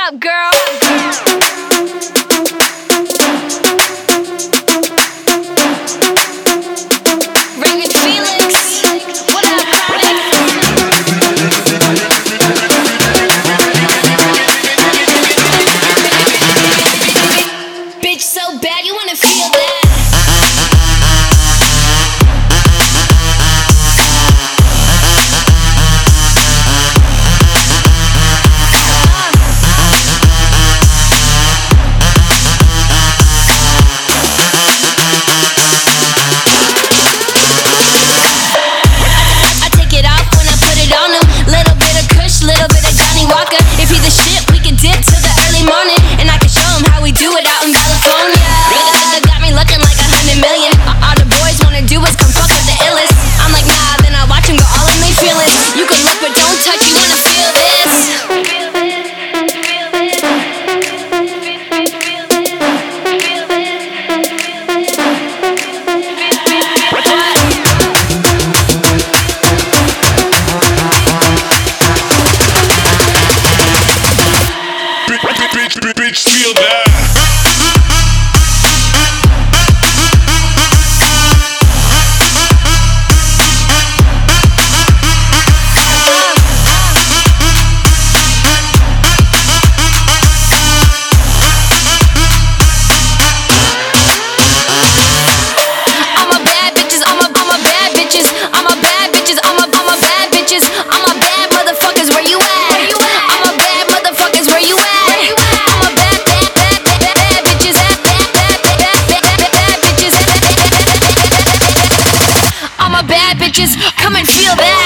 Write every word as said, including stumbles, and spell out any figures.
up, girl? Raven Felix, what up, Chronic? Bitch so bad, you wanna feel that? Little bit of Johnny Walker. If he the shit, we can dip till the early morning, and I can show him how we do it out in California. Nigga got me looking like a hundred million. All the boys wanna do is come fuck with the illest. I'm like, nah, then I watch him go all in they feelings. You can look but don't touch, you wanna feel this. Bitch, feel that. I'm a bad bitches, I'm a, I'm a bad bitches, I'm a bad bitches, I'm a, I'm a bad bitches, I'm a bad motherfuckers, where you at? I'm a bad motherfuckers, where you at? I'm a bad bitches, come and feel that.